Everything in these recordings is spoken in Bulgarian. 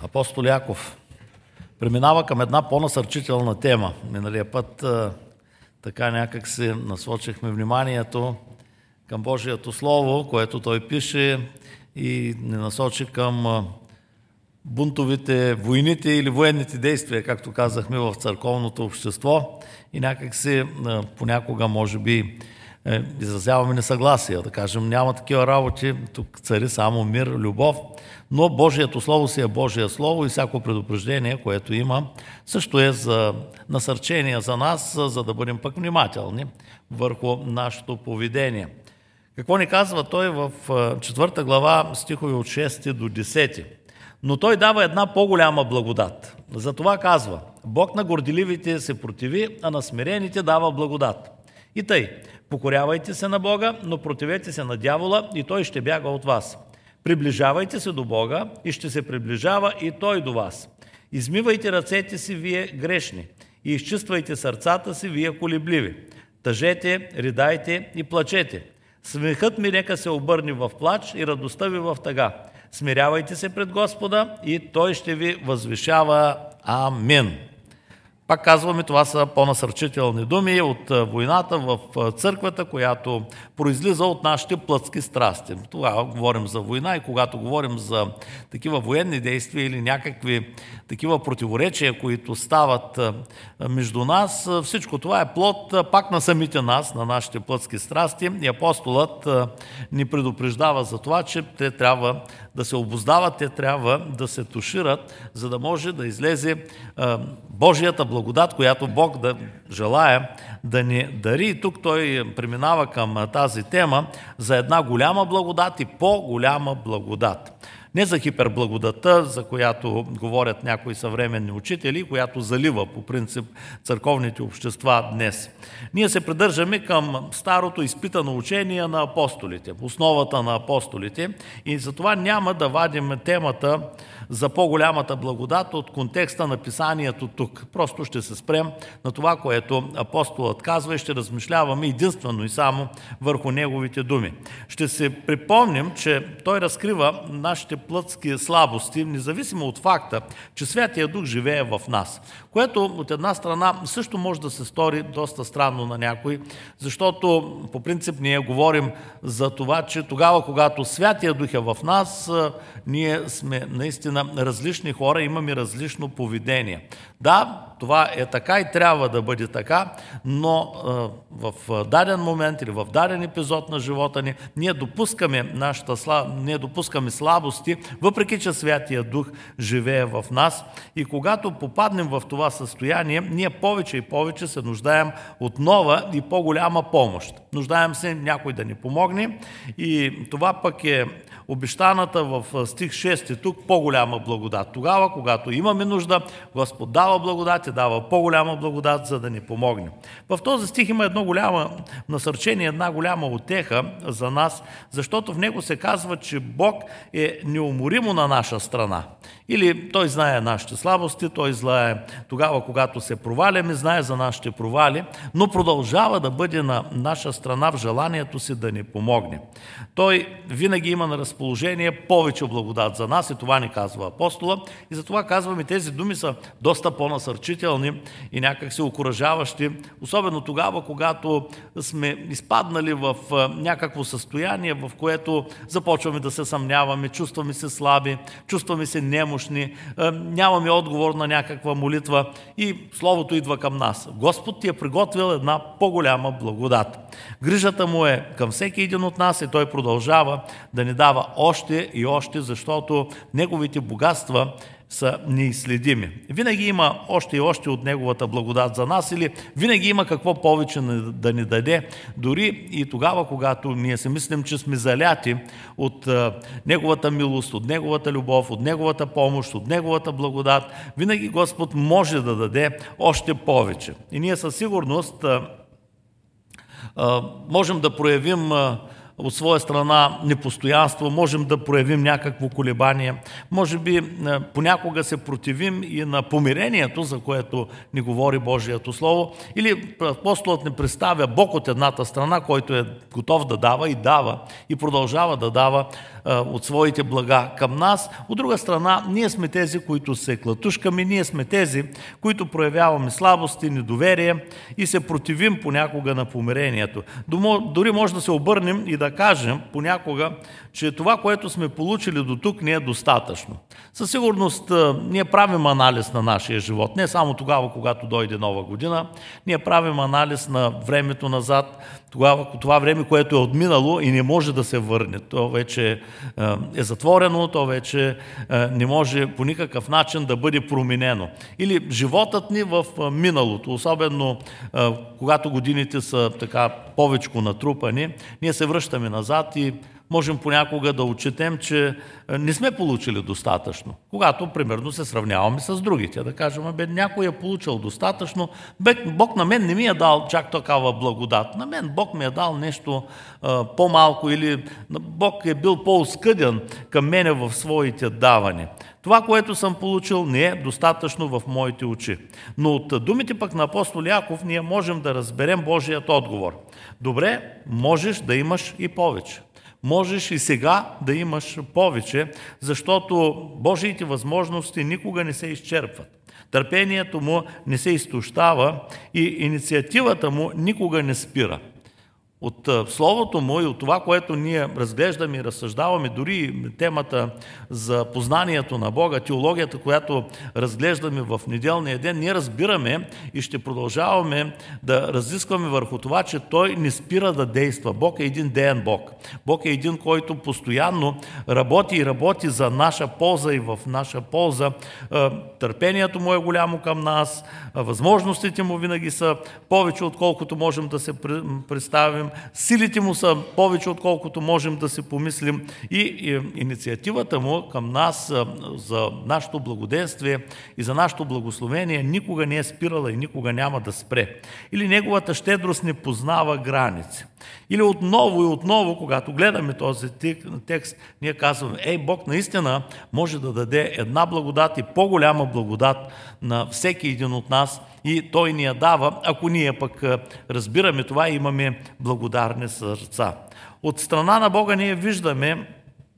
Апостол Яков преминава към една по-насърчителна тема. Миналия път така някак си насочихме вниманието към Божието Слово, което той пише, и не насочи към бунтовите, войните или военните действия, както казахме, в църковното общество, и някак си понякога може би изразяваме несъгласие, да кажем, няма такива работи, тук цари само мир, любов, но Божието Слово си е Божие Слово и всяко предупреждение, което има, също е за насърчение за нас, за да бъдем пък внимателни върху нашето поведение. Какво ни казва той в 4 глава, стихове от 6 до 10? Но той дава една по-голяма благодат. Затова казва: Бог на горделивите се противи, а на смирените дава благодат. И тъй, покорявайте се на Бога, но противете се на дявола, и той ще бяга от вас. Приближавайте се до Бога, и ще се приближава и той до вас. Измивайте ръцете си, вие грешни, и изчиствайте сърцата си, вие колебливи. Тъжете, ридайте и плачете. Смехът ми нека се обърне в плач и радостта ви в тъга. Смирявайте се пред Господа и той ще ви възвишава. Амин. Пак казваме, това са по-насърчителни думи от войната в църквата, която произлиза от нашите плътски страсти. Тогава говорим за война, и когато говорим за такива военни действия или някакви такива противоречия, които стават между нас, всичко това е плод пак на самите нас, на нашите плътски страсти, и апостолът ни предупреждава за това, че те трябва да се обуздават, те трябва да се тушират, за да може да излезе Божията благодат, която Бог да желая да ни дари. И тук той преминава към тази тема за една голяма благодат и по-голяма благодат. Не за хиперблагодата, за която говорят някои съвременни учители, която залива по принцип църковните общества днес. Ние се придържаме към старото изпитано учение на апостолите, основата на апостолите, и затова няма да вадим темата за по-голямата благодат от контекста на писанието тук. Просто ще се спрем на това, което апостолът казва, и ще размишляваме единствено и само върху неговите думи. Ще се припомним, че той разкрива нашите плътски слабости, независимо от факта, че Святия Дух живее в нас, което от една страна също може да се стори доста странно на някой, защото по принцип ние говорим за това, че тогава, когато Святия Дух е в нас, ние сме наистина различни хора, имаме различно поведение. Да, това е така и трябва да бъде така, но в даден момент или в даден епизод на живота ни ние допускаме слабости, въпреки че Святия Дух живее в нас, и когато попаднем в това състояние, ние повече и повече се нуждаем от нова и по-голяма помощ. Нуждаем се някой да ни помогне, и това пък е обещаната в стих 6 тук по-голяма благодат. Тогава, когато имаме нужда, Господ дава благодат и дава по-голяма благодат, за да ни помогне. В този стих има едно голямо насърчение, една голяма утеха за нас, защото в него се казва, че Бог е неуморимо на наша страна. Или той знае нашите слабости, той знае тогава, когато се проваляме, знае за нашите провали, но продължава да бъде на наша страна в желанието си да ни помогне. Той винаги има на разположение повече благодат за нас, и това ни казва апостола, и затова казваме, тези думи са доста по-насърчителни и някак се окуражаващи, особено тогава, когато сме изпаднали в някакво състояние, в което започваме да се съмняваме, чувстваме се слаби, чувстваме се немощни, нямаме отговор на някаква молитва, и Словото идва към нас. Господ ти е приготвил една по-голяма благодат. Грижата му е към всеки един от нас, и той продължава да ни дава още и още, защото неговите богатства са неизследими. Винаги има още и още от неговата благодат за нас, или винаги има какво повече да ни даде, дори и тогава, когато ние си мислим, че сме заляти от неговата милост, от неговата любов, от неговата помощ, от неговата благодат. Винаги Господ може да даде още повече. И ние със сигурност можем да проявим от своя страна непостоянство, можем да проявим някакво колебание, може би понякога се противим и на помирението, за което ни говори Божието Слово, или апостолът ни представя Бог от едната страна, който е готов да дава и продължава да дава от своите блага към нас. От друга страна, ние сме тези, които се клатушкаме, ние сме тези, които проявяваме слабости, недоверие и се противим понякога на помирението. Дори може да се обърнем и да кажем понякога, че това, което сме получили до тук, не е достатъчно. Със сигурност ние правим анализ на нашия живот, не само тогава, когато дойде нова година, ние правим анализ на времето назад, това време, което е отминало и не може да се върне. То вече е затворено, то вече не може по никакъв начин да бъде променено. Или животът ни в миналото, особено когато годините са така повечко натрупани, ние се връщаме назад и можем понякога да отчетем, че не сме получили достатъчно. Когато, примерно, се сравняваме с другите. Да кажем, някой е получил достатъчно, Бог на мен не ми е дал чак такава благодат. На мен Бог ми е дал нещо по-малко или Бог е бил по-оскъден към мене в своите давания. Това, което съм получил, не е достатъчно в моите очи. Но от думите пък на апостол Яков ние можем да разберем Божият отговор. Добре, можеш да имаш и повече. Можеш и сега да имаш повече, защото Божиите възможности никога не се изчерпват. Търпението му не се изтощава и инициативата му никога не спира. От Словото му и от това, което ние разглеждаме и разсъждаваме, дори темата за познанието на Бога, теологията, която разглеждаме в неделния ден, ние разбираме и ще продължаваме да разискваме върху това, че Той не спира да действа. Бог е един деен Бог. Бог е един, който постоянно работи за наша полза и в наша полза. Търпението му е голямо към нас, възможностите му винаги са повече, отколкото можем да се представим. Силите му са повече, отколкото можем да си помислим и инициативата му към нас за нашето благоденствие и за нашето благословение никога не е спирала и никога няма да спре. Или неговата щедрост не познава граници. Или отново и отново, когато гледаме този текст, ние казваме, Бог наистина може да даде една благодат и по-голяма благодат на всеки един от нас и Той ни я дава, ако ние пък разбираме това и имаме благодарни сърца. От страна на Бога ние виждаме,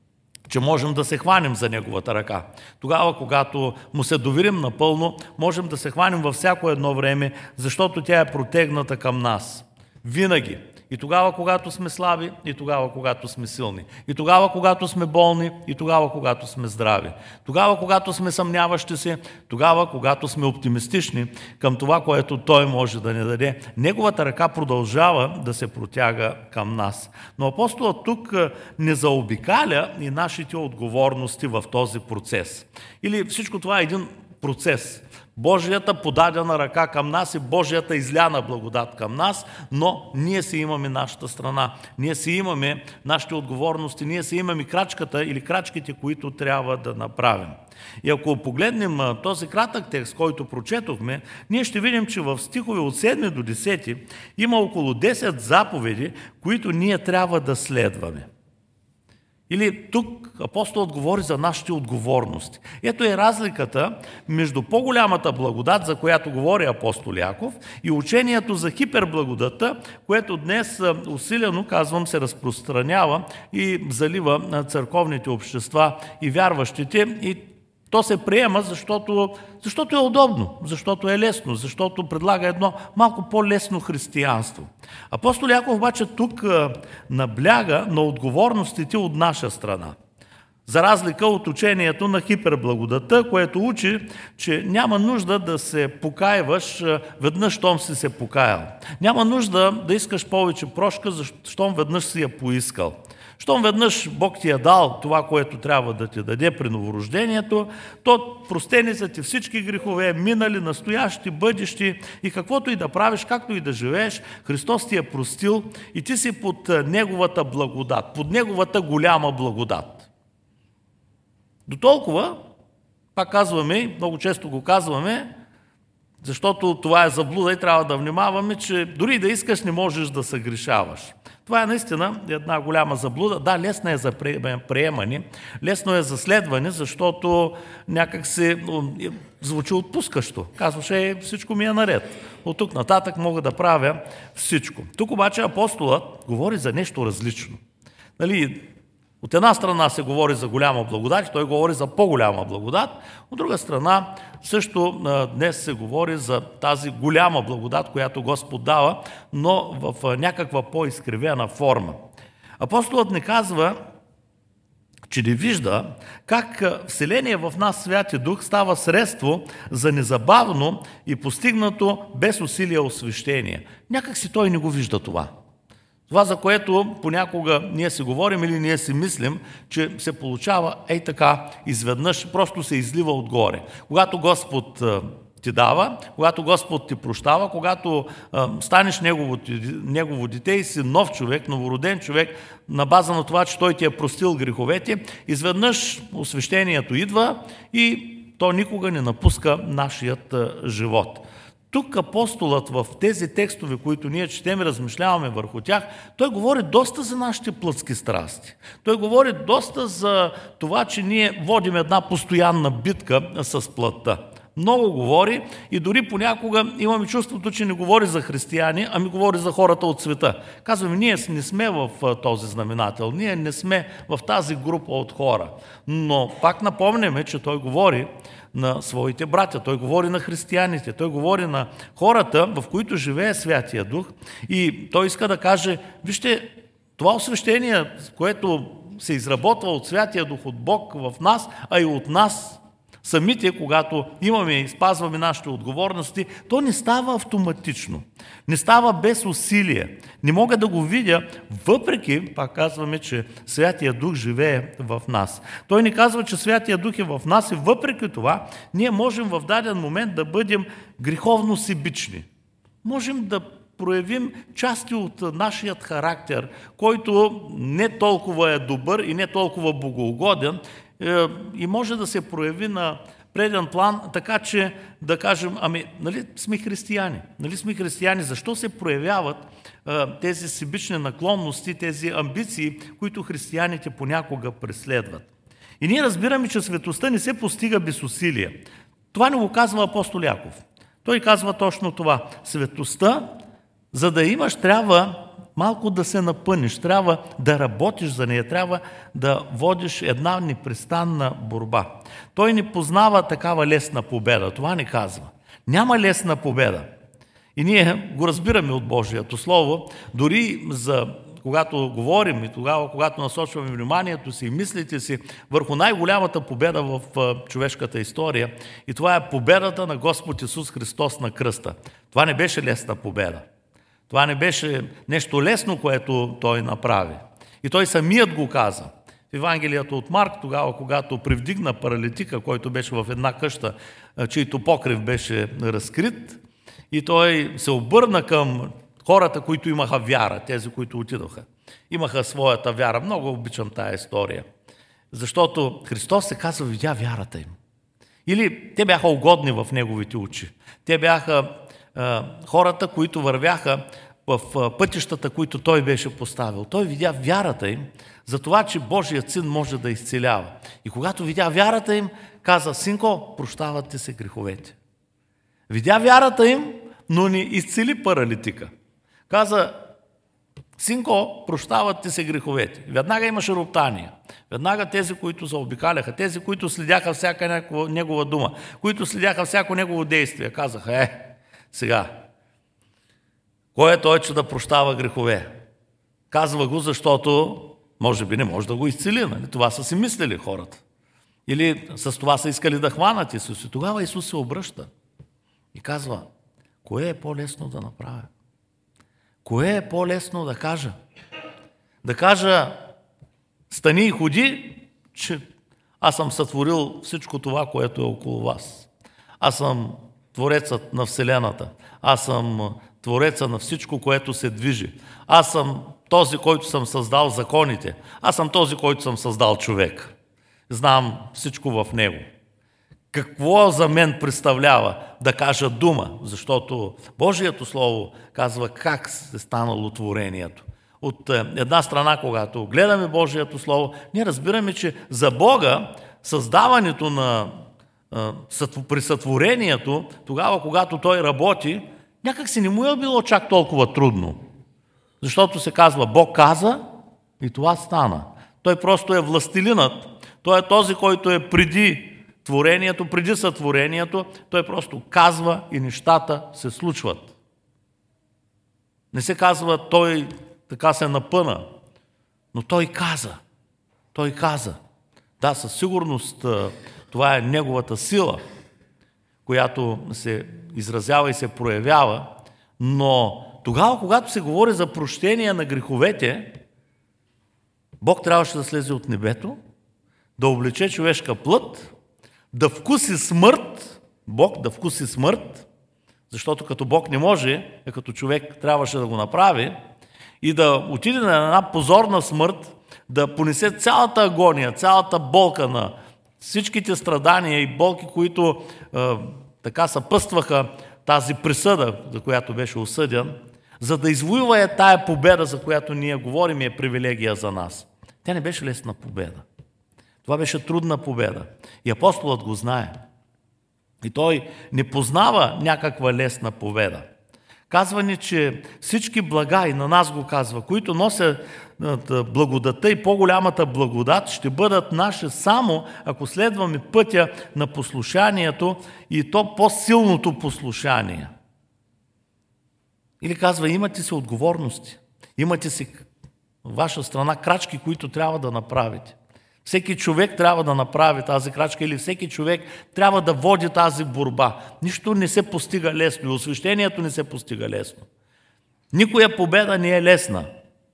че можем да се хванем за Неговата ръка. Тогава, когато му се доверим напълно, можем да се хванем във всяко едно време, защото тя е протегната към нас. Винаги. И тогава, когато сме слаби, и тогава, когато сме силни. И тогава, когато сме болни, и тогава, когато сме здрави. Тогава, когато сме съмняващи се, тогава, когато сме оптимистични към това, което Той може да ни даде. Неговата ръка продължава да се протяга към нас. Но апостолът тук не заобикаля и нашите отговорности в този процес. Или всичко това е един процес. Божията подадена ръка към нас и Божията изляна благодат към нас, но ние си имаме нашата страна, ние си имаме нашите отговорности, ние си имаме крачката или крачките, които трябва да направим. И ако погледнем този кратък текст, който прочетохме, ние ще видим, че в стихове от 7 до 10 има около 10 заповеди, които ние трябва да следваме. Или тук апостолът говори за нашите отговорности. Ето е разликата между по-голямата благодат, за която говори апостол Яков, и учението за хиперблагодата, което днес усилено, казвам, се разпространява и залива църковните общества и вярващите, и то се приема, защото е удобно, защото е лесно, защото предлага едно малко по-лесно християнство. Апостол Яков обаче тук набляга на отговорностите от наша страна. За разлика от учението на хиперблагодата, което учи, че няма нужда да се покаиваш веднъж, щом си се покаял. Няма нужда да искаш повече прошка, щом веднъж си я поискал. Щом веднъж Бог ти е дал това, което трябва да ти даде при новорождението, то простени са ти всички грехове, минали, настоящи, бъдещи, и каквото и да правиш, както и да живееш, Христос ти е простил и ти си под Неговата благодат, под Неговата голяма благодат. До толкова, пак казваме, много често го казваме, Защото това е заблуда и трябва да внимаваме, че дори да искаш, не можеш да съгрешаваш. Това е наистина една голяма заблуда. Да, лесна е за приемане, лесно е за следване, защото някак се звучи отпускащо. Казваш, всичко ми е наред. От тук нататък мога да правя всичко. Тук обаче апостолът говори за нещо различно. Нали, от една страна се говори за голяма благодат, той говори за по-голяма благодат. От друга страна също днес се говори за тази голяма благодат, която Господ дава, но в някаква по-изкривена форма. Апостолът не казва, че не вижда как вселение в нас Святи Дух става средство за незабавно и постигнато без усилие освещение. Някак си той не го вижда това. Това, за което понякога ние си говорим или ние си мислим, че се получава така изведнъж, просто се излива отгоре. Когато Господ ти дава, когато Господ ти прощава, когато станеш негово дете и си нов човек, новороден човек, на база на това, че той ти е простил греховете, изведнъж освещението идва и то никога не напуска нашият живот. Тук апостолът в тези текстове, които ние четем и размишляваме върху тях, той говори доста за нашите плътски страсти. Той говори доста за това, че ние водим една постоянна битка с плътта. Много говори и дори понякога имаме чувството, че не говори за християни, ами говори за хората от света. Казваме, ние не сме в този знаменател, ние не сме в тази група от хора. Но пак напомняме, че той говори на своите братя, той говори на християните, той говори на хората, в които живее Святия Дух и той иска да каже, вижте, това освещение, което се изработва от Святия Дух, от Бог в нас, а и от нас самите, когато имаме и спазваме нашите отговорности, то не става автоматично, не става без усилие. Не мога да го видя, въпреки, пак казваме, че Святия Дух живее в нас. Той ни казва, че Святия Дух е в нас и въпреки това, ние можем в даден момент да бъдем греховно себични. Можем да проявим части от нашият характер, който не толкова е добър и не толкова богоугоден, и може да се прояви на преден план, така че да кажем, нали сме християни? Нали сме християни? Защо се проявяват тези себични наклонности, тези амбиции, които християните понякога преследват? И ние разбираме, че светостта не се постига без усилие. Това не го казва апостол Яков. Той казва точно това. Светостта, за да имаш, трябва малко да се напънеш, трябва да работиш за нея, трябва да водиш една непрестанна борба. Той не познава такава лесна победа, това не казва. Няма лесна победа. И ние го разбираме от Божието Слово, дори когато говорим и тогава, когато насочваме вниманието си и мислите си върху най-голямата победа в човешката история, и това е победата на Господ Исус Христос на кръста. Това не беше лесна победа. Това не беше нещо лесно, което той направи. И той самият го каза. В Евангелието от Марк, тогава, когато привдигна паралитика, който беше в една къща, чийто покрив беше разкрит, и той се обърна към хората, които имаха вяра, тези, които отидоха. Имаха своята вяра. Много обичам тая история. Защото Христос се казва, видя вярата им. Или те бяха угодни в неговите очи. Те бяха хората, които вървяха в пътищата, които той беше поставил. Той видя вярата им за това, че Божият син може да изцелява. И когато видя вярата им, каза, синко, прощават ти се греховете. Видя вярата им, но не изцели паралитика. Каза, синко, прощават ти се греховете. Веднага имаше роптания. Веднага тези, които заобикаляха, тези, които следяха всяка негова дума, които следяха всяко негово действие, казаха, сега, кой е той, че да прощава грехове? Казва го, защото може би не може да го изцели. Нали? Това са си мислили хората. Или с това са искали да хванат Исус. И тогава Исус се обръща и казва, кое е по-лесно да направя? Кое е по-лесно да кажа? Да кажа, стани и ходи, че аз съм сътворил всичко това, което е около вас. Аз съм Творецът на Вселената. Аз съм Твореца на всичко, което се движи. Аз съм този, който съм създал законите. Аз съм този, който съм създал човек. Знам всичко в него. какво за мен представлява да кажа дума, защото Божието Слово казва как е станало творението. От една страна, когато гледаме Божието Слово, ние разбираме, че за Бога създаването при сътворението, тогава, когато Той работи, някак си не му е било чак толкова трудно. Защото се казва, Бог каза и това стана. Той просто е властелинът. Той е този, който е преди творението, преди сътворението. Той просто казва и нещата се случват. Не се казва, той така се напъна, но той каза. Той каза. Да, със сигурност това е неговата сила, която се изразява и се проявява, но тогава, когато се говори за прощение на греховете, Бог трябваше да слезе от небето, да облече човешка плът, да вкуси смърт, Бог да вкуси смърт, защото като Бог не може, като човек трябваше да го направи, и да отиде на една позорна смърт, да понесе цялата агония, цялата болка на всичките страдания и болки, които така съпъстваха тази присъда, за която беше осъден, за да извоюва тая победа, за която ние говорим, е привилегия за нас. Тя не беше лесна победа. Това беше трудна победа. И апостолът го знае. И той не познава някаква лесна победа. Казва ни, че всички блага, и на нас го казва, които носят благодата и по-голямата благодат, ще бъдат наши само ако следваме пътя на послушанието и то по-силното послушание. Или казва, имате си отговорности, имате си в ваша страна крачки, които трябва да направите. Всеки човек трябва да направи тази крачка или всеки човек трябва да води тази борба. Нищо не се постига лесно и освещението не се постига лесно. Никоя победа не е лесна.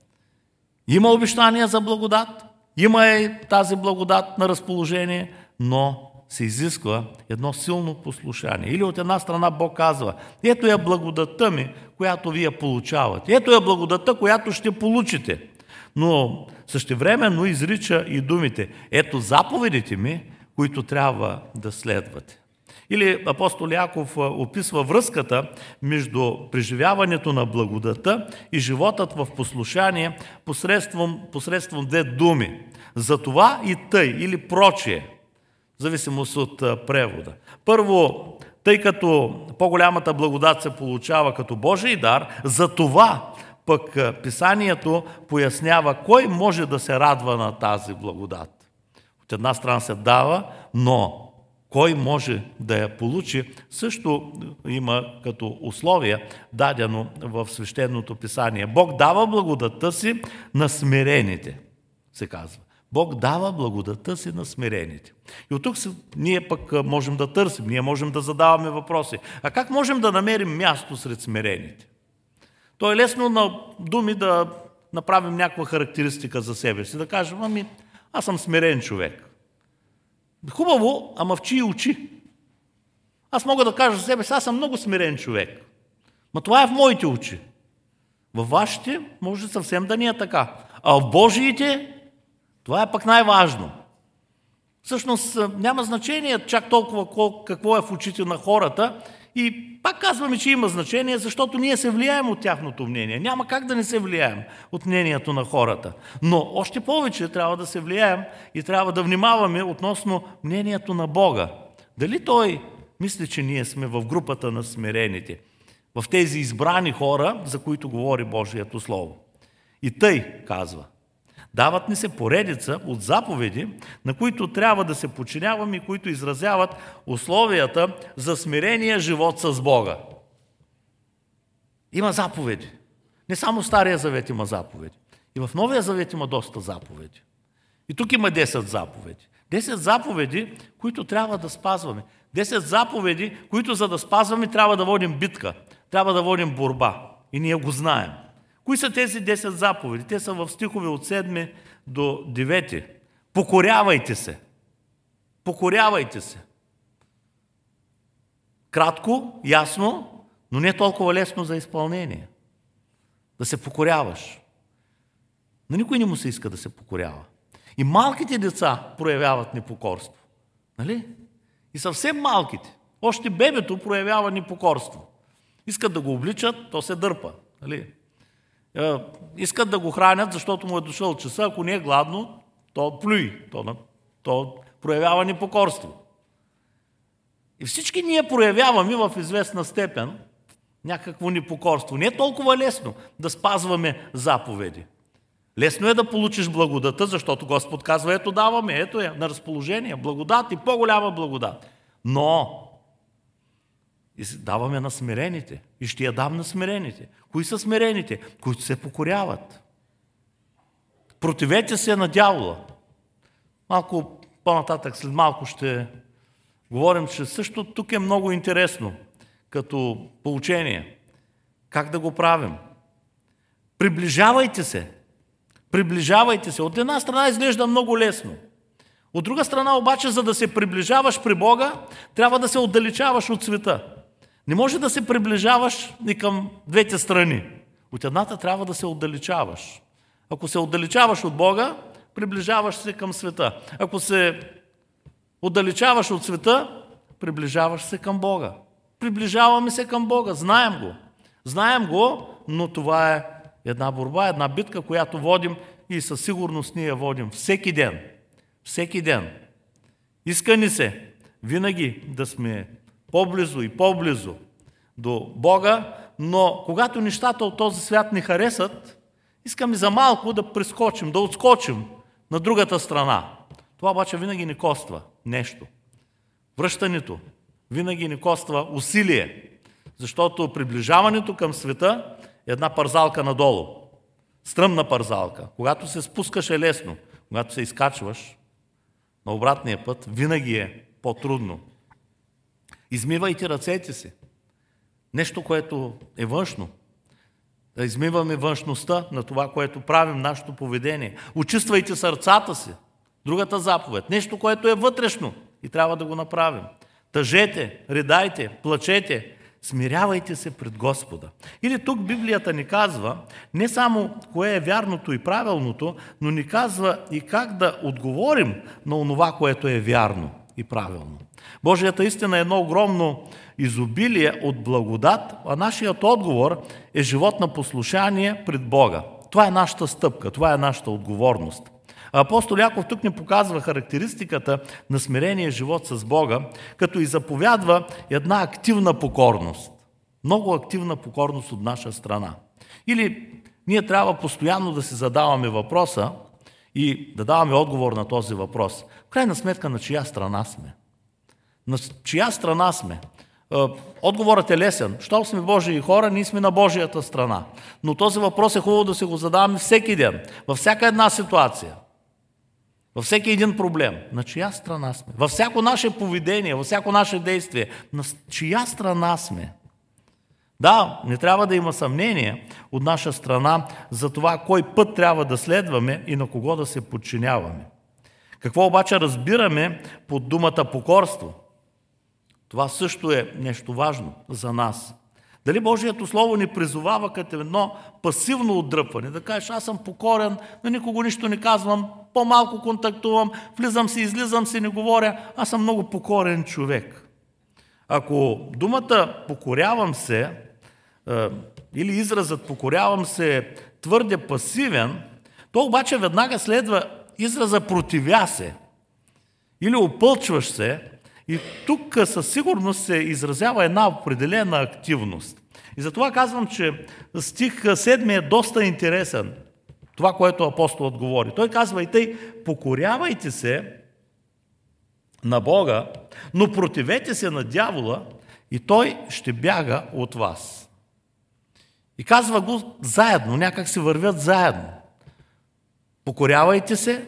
Има обещания за благодат, има и тази благодат на разположение, но се изисква едно силно послушание. Или от една страна Бог казва, ето е благодатта ми, която вие получавате. Ето е благодатта, която ще получите. Но същевременно изрича и думите, ето заповедите ми, които трябва да следвате. Или апостол Яков описва връзката между преживяването на благодата и животът в послушание посредством две думи. Затова и тъй, или прочие, в зависимост от превода. Първо, тъй като по-голямата благодат се получава като Божий дар, затова пък Писанието пояснява кой може да се радва на тази благодат. От една страна се дава, но кой може да я получи, също има като условие дадено в Свещеното Писание. Бог дава благодатта си на смирените, се казва. Бог дава благодатта си на смирените. И от тук ние пък можем да търсим, ние можем да задаваме въпроси. А как можем да намерим място сред смирените? То е лесно на думи да направим някаква характеристика за себе си, да кажем, аз съм смирен човек. Хубаво, ама в чии очи? Аз мога да кажа за себе си, аз съм много смирен човек. Но това е в моите очи. Във вашите може съвсем да не е така. А в Божиите това е пък най-важно. Всъщност няма значение чак толкова какво е в очите на хората и пак казваме, че има значение, защото ние се влияем от тяхното мнение. Няма как да не се влияем от мнението на хората. Но още повече трябва да се влияем и трябва да внимаваме относно мнението на Бога. Дали Той мисли, че ние сме в групата на смирените, в тези избрани хора, за които говори Божието Слово. И тъй казва. Дават ни се поредица от заповеди, на които трябва да се подчиняваме и които изразяват условията за смирения живот с Бога. Има заповеди. Не само в Стария завет има заповеди. И в Новия завет има доста заповеди. И тук има 10 заповеди. 10 заповеди, които трябва да спазваме. 10 заповеди, които за да спазваме трябва да водим битка, трябва да водим борба. И ние го знаем. Кои са тези 10 заповеди? Те са в стихове от 7 до 9. Покорявайте се. Покорявайте се. Кратко, ясно, но не толкова лесно за изпълнение. Да се покоряваш. На никой не му се иска да се покорява. И малките деца проявяват непокорство. Нали? И съвсем малките. Още бебето проявява непокорство. Искат да го обличат, то се дърпа. Нали? Искат да го хранят, защото му е дошъл часа. Ако не е гладно, то плюи. То проявява непокорство. И всички ние проявяваме в известна степен някакво непокорство. Не е толкова лесно да спазваме заповеди. Лесно е да получиш благодата, защото Господ казва, ето даваме, ето е на разположение, благодат и по-голяма благодат. Но даваме на смирените и ще я дам на смирените. Кои са смирените? Които се покоряват. Противете се на дявола. Малко по-нататък, след малко ще говорим, че също тук е много интересно като поучение. Как да го правим? Приближавайте се. Приближавайте се. От една страна изглежда много лесно. От друга страна обаче, за да се приближаваш при Бога, трябва да се отдалечаваш от света. Не може да се приближаваш и към двете страни. От едната трябва да се отдалечаваш. Ако се отдалечаваш от Бога, приближаваш се към света. Ако се отдалечаваш от света, приближаваш се към Бога. Приближаваме се към Бога, знаем го. Знаем го, но това е една борба, една битка, която водим и със сигурност ние водим всеки ден. Всеки ден. Иска ни се винаги да сме по-близо и по-близо до Бога, но когато нещата от този свят ни харесат, искаме за малко да прескочим, да отскочим на другата страна. Това обаче винаги ни коства нещо. Връщането винаги ни коства усилие, защото приближаването към света е една парзалка надолу. Стръмна парзалка. Когато се спускаш е лесно, когато се изкачваш на обратния път, винаги е по-трудно. Измивайте ръцете си. Нещо, което е външно. Да измиваме външността на това, което правим, нашето поведение. Очиствайте сърцата си. Другата заповед. Нещо, което е вътрешно и трябва да го направим. Тъжете, ридайте, плачете, смирявайте се пред Господа. Или тук Библията ни казва не само кое е вярното и правилното, но ни казва и как да отговорим на онова, което е вярно и правилно. Божията истина е едно огромно изобилие от благодат, а нашият отговор е живот на послушание пред Бога. Това е нашата стъпка, това е нашата отговорност. Апостол Яков тук ни показва характеристиката на смирения живот с Бога, като и заповядва една активна покорност. Много активна покорност от наша страна. Или ние трябва постоянно да си задаваме въпроса и да даваме отговор на този въпрос. В крайна сметка, на чия страна сме? На чия страна сме? Отговорът е лесен. Щом сме Божии хора, ние сме на Божията страна. Но този въпрос е хубаво да се го задаваме всеки ден, във всяка една ситуация. Във всеки един проблем. На чия страна сме? Във всяко наше поведение, във всяко наше действие. На чия страна сме? Да, не трябва да има съмнение от наша страна за това кой път трябва да следваме и на кого да се подчиняваме. Какво обаче разбираме под думата покорство? Това също е нещо важно за нас. Дали Божието Слово ни призовава като едно пасивно отдръпване, да кажеш, аз съм покорен, на никого нищо не казвам, по-малко контактувам, влизам си, излизам си, не говоря, аз съм много покорен човек. Ако думата покорявам се, или изразът покорявам се е твърде пасивен, то обаче веднага следва израза противя се, или опълчваш се, и тук със сигурност се изразява една определена активност. И затова казвам, че стих 7 е доста интересен. Това, което апостолът говори. Той казва и тъй, покорявайте се на Бога, но противете се на дявола и той ще бяга от вас. И казва го заедно, някак се вървят заедно. Покорявайте се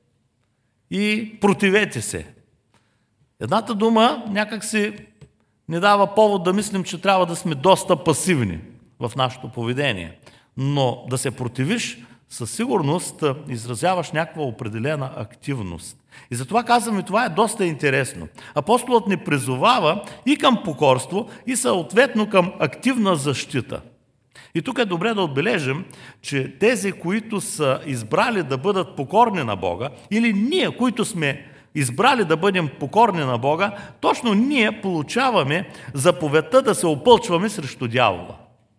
и противете се. Едната дума някак си ни дава повод да мислим, че трябва да сме доста пасивни в нашето поведение. Но да се противиш, със сигурност изразяваш някаква определена активност. И затова казваме, това е доста интересно. Апостолът ни призовава и към покорство, и съответно към активна защита. И тук е добре да отбележим, че тези, които са избрали да бъдат покорни на Бога, или ние, които сме избрали да бъдем покорни на Бога, точно ние получаваме заповедта да се опълчваме срещу дявола.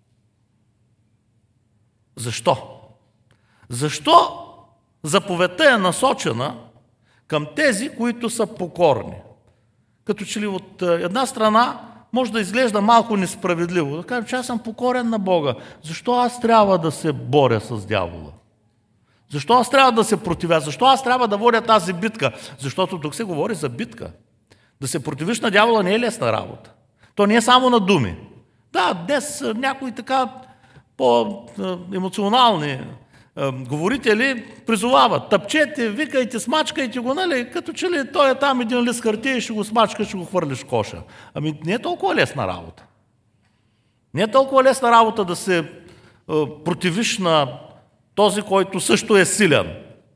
Защо? Защо заповедта е насочена към тези, които са покорни? Като че ли от една страна може да изглежда малко несправедливо. Да кажем, че аз съм покорен на Бога. Защо аз трябва да се боря с дявола? Защо аз трябва да се противя? Защо аз трябва да водя тази битка? Защото тук се говори за битка. Да се противиш на дявола не е лесна работа. То не е само на думи. Да, днес някои така по-емоционални говорители призовават: тъпчете, викайте, смачкайте го, нали? Като че ли той е там един лист хартия и ще го смачкаш, ще го хвърлиш в коша. Ами не е толкова лесна работа. Не е толкова лесна работа да се противиш на този, който също е силен.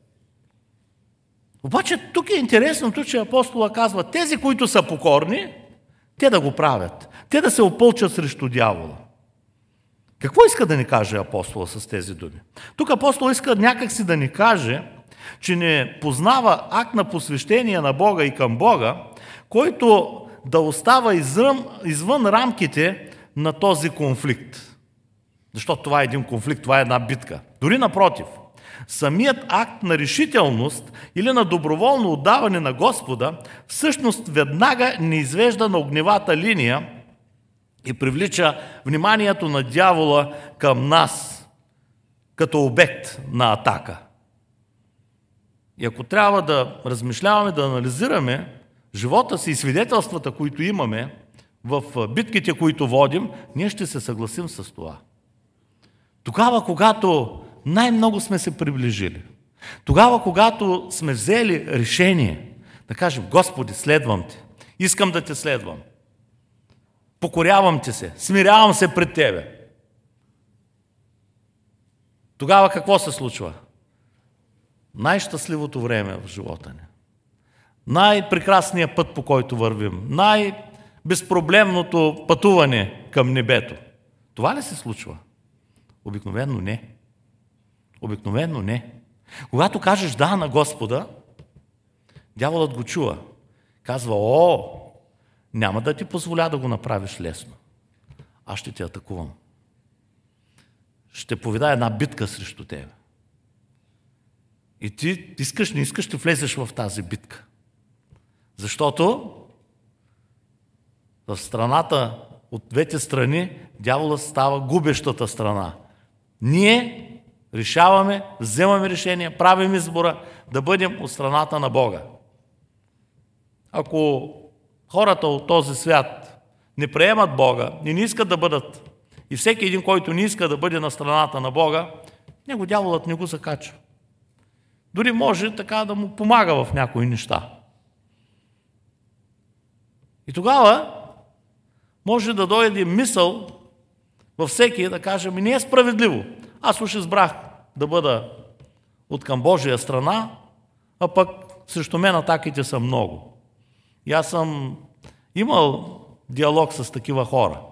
Обаче тук е интересното, че апостола казва: тези, които са покорни, те да го правят. Те да се опълчат срещу дявола. Какво иска да ни каже апостола с тези думи? Тук апостол иска някакси да ни каже, че не познава акт на посвещение на Бога и към Бога, който да остава извън рамките на този конфликт. Защото това е един конфликт, това е една битка. Дори напротив, самият акт на решителност или на доброволно отдаване на Господа всъщност веднага ни извежда на огневата линия и привлича вниманието на дявола към нас като обект на атака. И ако трябва да размишляваме, да анализираме живота си и свидетелствата, които имаме в битките, които водим, ние ще се съгласим с това. Тогава, когато най-много сме се приближили, тогава, когато сме взели решение да кажем: Господи, следвам Те, искам да Те следвам, покорявам Ти се, смирявам се пред Тебе. Тогава какво се случва? Най-щастливото време в живота ни. Най-прекрасният път, по който вървим. Най-безпроблемното пътуване към небето. Това ли се случва? Обикновено не. Обикновено не. Когато кажеш да на Господа, дяволът го чува. Казва: о, няма да ти позволя да го направиш лесно. Аз ще те атакувам. Ще поведа една битка срещу тебе. И ти искаш, не искаш, ще влезеш в тази битка. Защото в страната, от двете страни, дяволът става губещата страна. Ние решаваме, вземаме решение, правим избора да бъдем от страната на Бога. Ако хората от този свят не приемат Бога и не искат да бъдат, и всеки един, който не иска да бъде на страната на Бога, него дяволът не го закача. Дори може така да му помага в някои неща. И тогава може да дойде мисъл във всеки да каже: не е справедливо. Аз уж избрах да бъда от към Божия страна, а пък срещу мен атаките са много. И аз съм имал диалог с такива хора.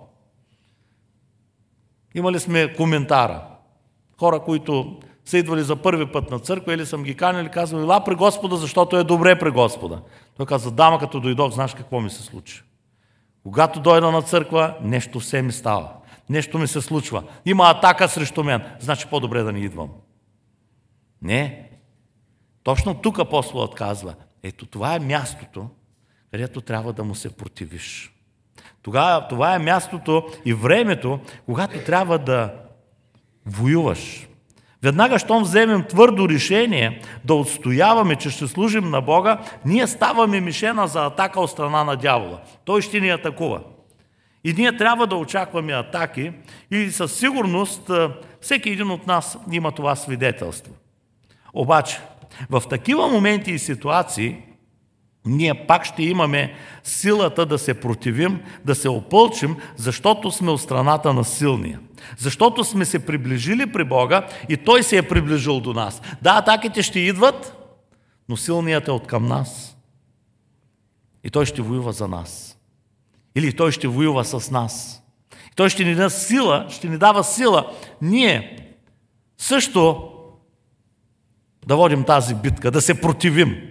Имали сме коментара. Хора, които са идвали за първи път на църква, или съм ги канили, казвали: ела при Господа, защото е добре при Господа. Той казва: дама, като дойдох, знаеш какво ми се случи? Когато дойда на църква, нещо все ми става. Нещо ми се случва. Има атака срещу мен. Значи по-добре да не идвам. Не. Точно тук апостолът казва: ето това е мястото, където трябва да му се противиш. Това е мястото и времето, когато трябва да воюваш. Веднага, щом вземем твърдо решение да отстояваме, че ще служим на Бога, ние ставаме мишена за атака от страна на дявола. Той ще ни атакува. И ние трябва да очакваме атаки и със сигурност всеки един от нас има това свидетелство. Обаче, в такива моменти и ситуации, ние пак ще имаме силата да се противим, да се опълчим, защото сме от страната на силния. Защото сме се приближили при Бога и Той се е приближил до нас. Да, атаките ще идват, но силният е от към нас. И Той ще воюва за нас. Или Той ще воюва с нас. И Той ще ни даде сила, ще ни дава сила ние също да водим тази битка, да се противим.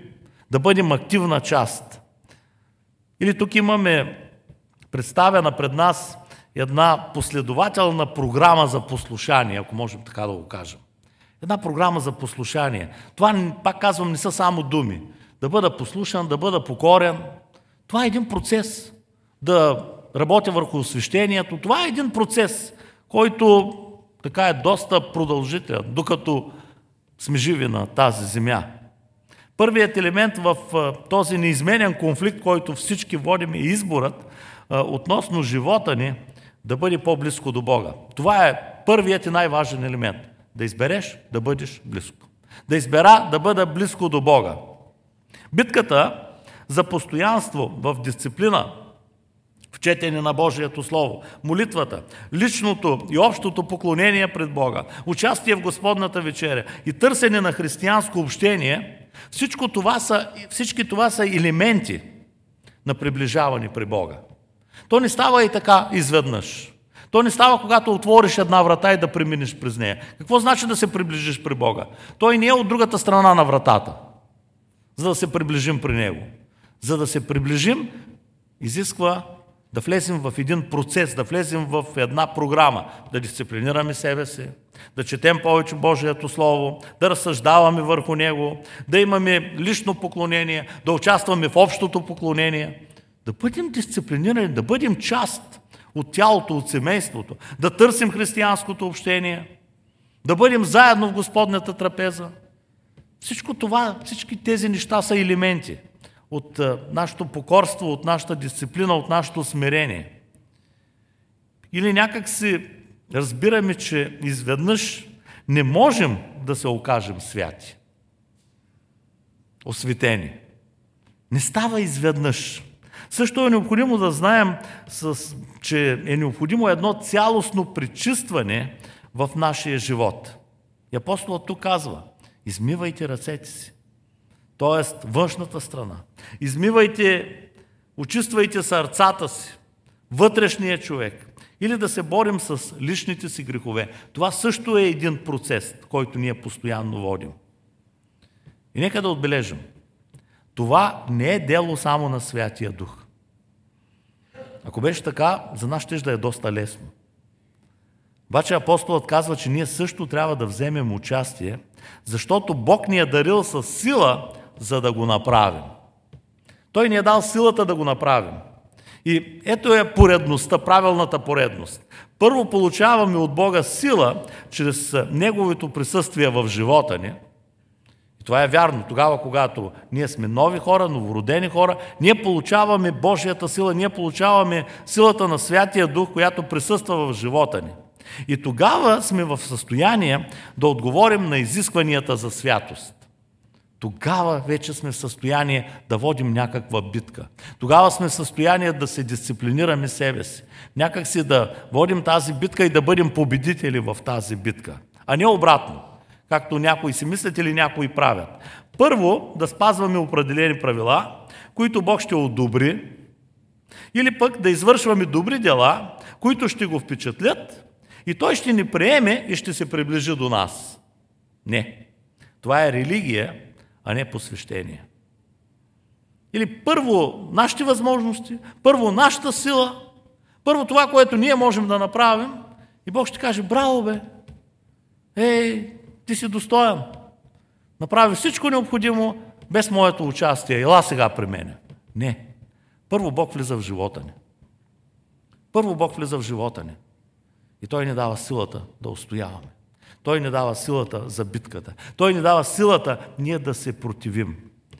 да бъдем активна част. Или тук имаме представена пред нас една последователна програма за послушание, ако можем така да го кажем. Една програма за послушание. Това, пак казвам, не са само думи. Да бъда послушан, да бъда покорен. Това е един процес. Да работя върху освещението. Това е един процес, който така е доста продължителен, докато сме живи на тази земя. Първият елемент в този неизменен конфликт, който всички водим, е изборът относно живота ни да бъде по-близко до Бога. Това е първият и най-важен елемент. Да избереш да бъдеш близко. Да избера да бъда близко до Бога. Битката за постоянство в дисциплина, в четене на Божието Слово, молитвата, личното и общото поклонение пред Бога, участие в Господната вечеря и търсене на християнско общение, всички това са елементи на приближаване при Бога. То не става и така изведнъж. То не става, когато отвориш една врата и да преминеш през нея. Какво значи да се приближиш при Бога? Той не е от другата страна на вратата, за да се приближим при Него. За да се приближим, изисква да влезем в един процес, да влезем в една програма, да дисциплинираме себе си, да четем повече Божието Слово, да разсъждаваме върху него, да имаме лично поклонение, да участваме в общото поклонение, да бъдем дисциплинирани, да бъдем част от тялото, от семейството, да търсим християнското общение, да бъдем заедно в Господната трапеза. Всичко това, всички тези неща са елементи от нашето покорство, от нашата дисциплина, от нашето смирение. Или някак си разбираме, че изведнъж не можем да се окажем святи, осветени. Не става изведнъж. Също е необходимо да знаем, че е необходимо едно цялостно пречистване в нашия живот. И апостолът тук казва: измивайте ръцете си. Тоест външната страна. Очиствайте сърцата си, вътрешния човек. Или да се борим с личните си грехове. Това също е един процес, който ние постоянно водим. И нека да отбележим. Това не е дело само на Святия Дух. Ако беше така, за нас ще да е доста лесно. Обаче апостолът казва, че ние също трябва да вземем участие, защото Бог ни е дарил със сила, за да го направим. Той ни е дал силата да го направим. И ето е поредността, правилната поредност. Първо получаваме от Бога сила, чрез Неговото присъствие в живота ни. И това е вярно. Тогава, когато ние сме нови хора, новородени хора, ние получаваме Божията сила, ние получаваме силата на Святия Дух, която присъства в живота ни. И тогава сме в състояние да отговорим на изискванията за святост. Тогава вече сме в състояние да водим някаква битка. Тогава сме в състояние да се дисциплинираме себе си. Някак си да водим тази битка и да бъдем победители в тази битка. А не обратно, както някои си мислят или някои правят. Първо, да спазваме определени правила, които Бог ще одобри, или пък да извършваме добри дела, които ще го впечатлят и Той ще ни приеме и ще се приближи до нас. Не. Това е религия, а не посвещение. Или първо нашите възможности, първо нашата сила, първо това, което ние можем да направим и Бог ще каже: браво бе, ти си достоен. Направи всичко необходимо без моето участие. Ела сега при мене. Не. Първо Бог влиза в живота ни. Първо Бог влиза в живота ни. И Той ни дава силата да устояваме. Той ни дава силата за битката. Той ни дава силата ние да се противим.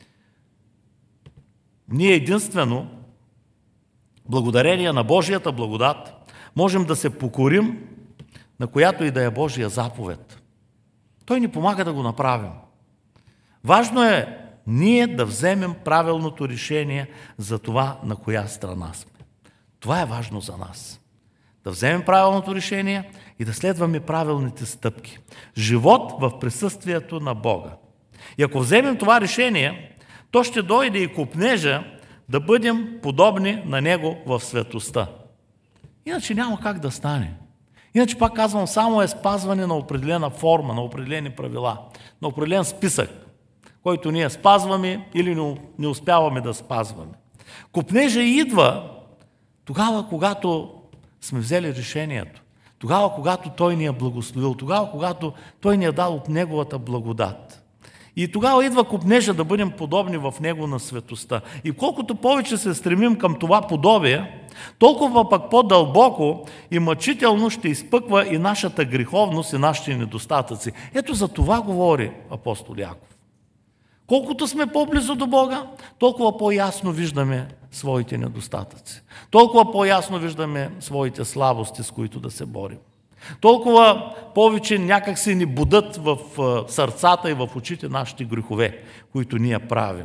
Ние единствено, благодарение на Божията благодат, можем да се покорим на която и да е Божия заповед. Той ни помага да го направим. Важно е ние да вземем правилното решение за това на коя страна сме. Това е важно за нас. Да вземем правилното решение и да следваме правилните стъпки. Живот в присъствието на Бога. И ако вземем това решение, то ще дойде и копнежа да бъдем подобни на Него в светостта. Иначе няма как да стане. Иначе, пак казвам, само е спазване на определена форма, на определени правила, на определен списък. който ние спазваме или не успяваме да спазваме. Копнежа идва тогава, когато сме взели решението. Тогава, когато Той ни е благословил. Тогава, когато Той ни е дал от Неговата благодат. И тогава идва копнежа да бъдем подобни в Него на светостта. И колкото повече се стремим към това подобие, толкова пък по-дълбоко и мъчително ще изпъква и нашата греховност и нашите недостатъци. Ето за това говори апостол Яков. Колкото сме по-близо до Бога, толкова по-ясно виждаме своите недостатъци. Толкова по-ясно виждаме своите слабости, с които да се борим. Толкова повече някак се ни будат в сърцата и в очите нашите грехове, които ние правим.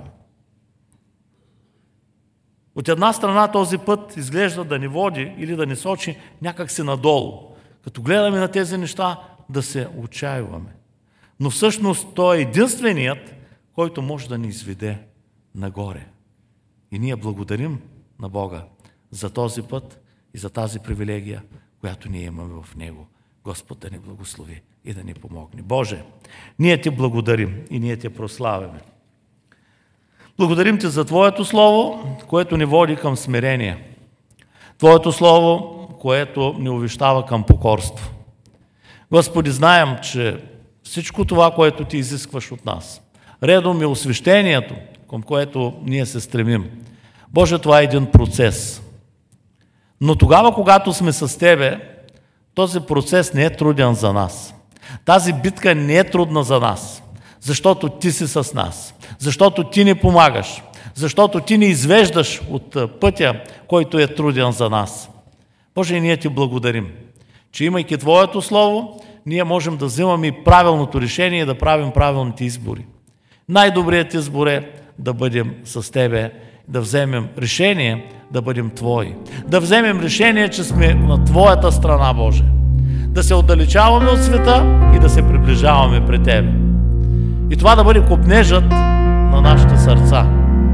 От една страна този път изглежда да ни води или да ни сочи някак си надолу. Като гледаме на тези неща, да се отчаиваме. Но всъщност той е единственият, който може да ни изведе нагоре. И ние благодарим на Бога за този път и за тази привилегия, която ние имаме в Него. Господ да ни благослови и да ни помогне. Боже, ние Ти благодарим и ние Те прославяме. Благодарим Ти за Твоето Слово, което ни води към смирение. Твоето Слово, което ни увещава към покорство. Господи, знаем, че всичко това, което Ти изискваш от нас, редом и освещението, към което ние се стремим, Боже, това е един процес. Но тогава, когато сме с Тебе, този процес не е труден за нас. Тази битка не е трудна за нас, защото Ти си с нас, защото Ти ни помагаш, защото Ти ни извеждаш от пътя, който е труден за нас. Боже, и ние Ти благодарим, че имайки Твоето Слово, ние можем да взимаме и правилното решение и да правим правилните избори. Най-добрият избор е да бъдем с Тебе, да вземем решение да бъдем Твои. Да вземем решение, че сме на Твоята страна, Боже. Да се отдалечаваме от света и да се приближаваме пред Тебе. И това да бъде копнежът на нашите сърца.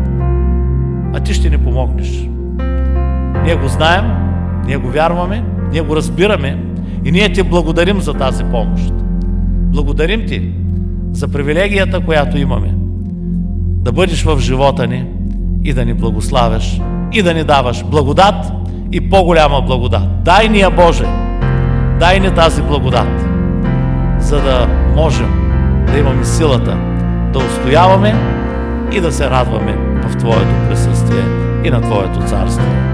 А Ти ще ни помогнеш. Ние го знаем, ние го вярваме, ние го разбираме и ние Ти благодарим за тази помощ. Благодарим Ти за привилегията, която имаме. Да бъдеш в живота ни и да ни благославяш и да ни даваш благодат и по-голяма благодат. Дай ни я, Боже! Дай ни тази благодат, за да можем да имаме силата да устояваме и да се радваме в Твоето присъствие и на Твоето царство.